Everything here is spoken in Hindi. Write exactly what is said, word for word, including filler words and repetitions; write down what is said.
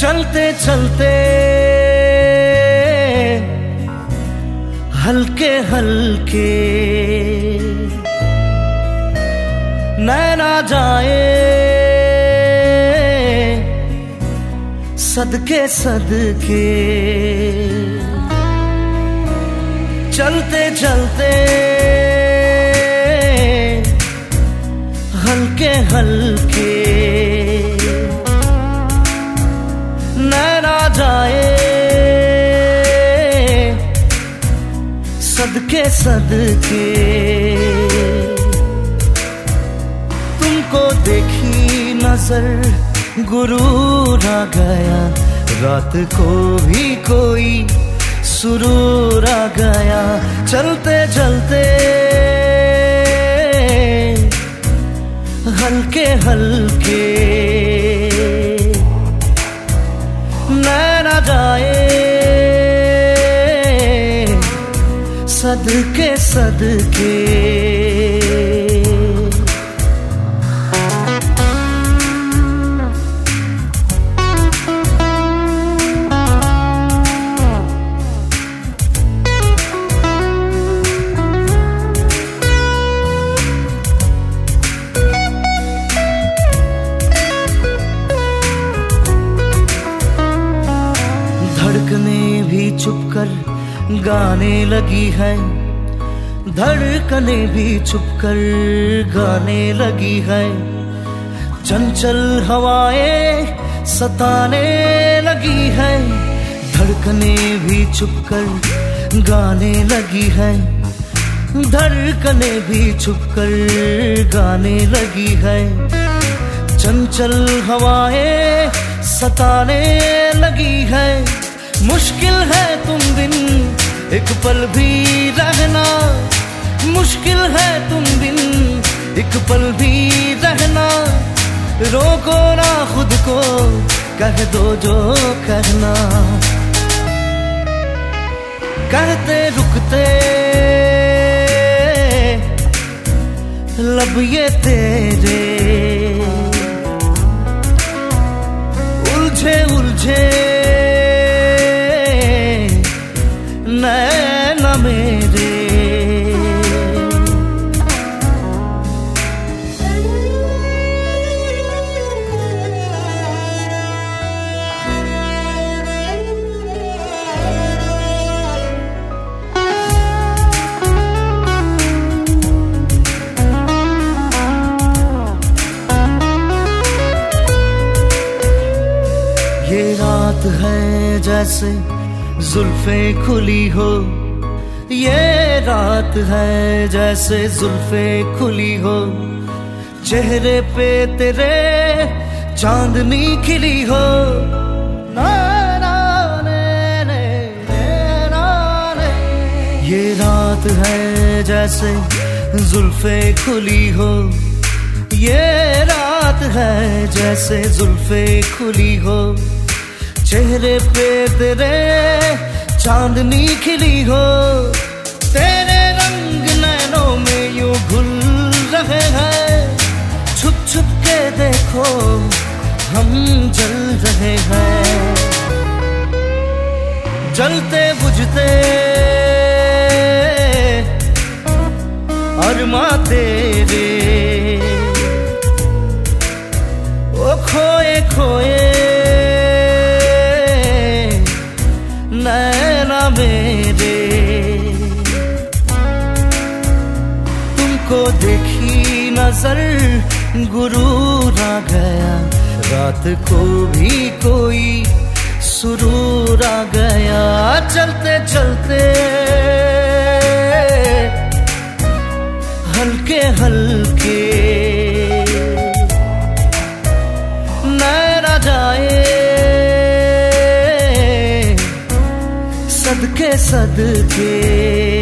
चलते चलते हल्के हल्के नैना जाए सदके सदके। चलते चलते हल्के हल्के नैना जाए सदके सदके। तुमको देखी नजर गुरूर आ गया, रात को भी कोई सुरूर आ गया। चलते चलते हल्के हल्के नैना जाए सदके सदके। धड़कने भी चुप कर गाने लगी है, धड़कने भी चुप कर गाने लगी है। चंचल हवाएं सताने लगी है, धड़कने भी चुप कर गाने लगी है। धड़कने भी चुप कर गाने लगी है। चंचल हवाएं सताने लगी है। मुश्किल है तुम बिन एक पल भी रहना, मुश्किल है तुम बिन एक पल भी रहना। रोको ना खुद को, कह दो जो कहना। कहते रुकते लब ये तेरे उलझे उलझे नैना मेरे। ये रात है जैसे जुल्फे खुली हो, ये रात है जैसे जुल्फे खुली हो। चेहरे पे तेरे चांदनी खिली हो। ना ना ने ने ना ने। ये रात है जैसे जुल्फे खुली हो, ये रात है जैसे जुल्फे खुली हो। चेहरे पे तेरे चांदनी खिली हो। तेरे रंग नैनों में यूं घुल रहे हैं, छुप छुप के देखो हम जल रहे हैं। जलते बुझते अरमा तेरे ओ खोए खोए नैना मेरे। तुमको देखी नजर गुरूर आ गया, रात को भी कोई सुरूर आ गया। चलते चलते हल्के हल्के नैना जाए सदके सदके।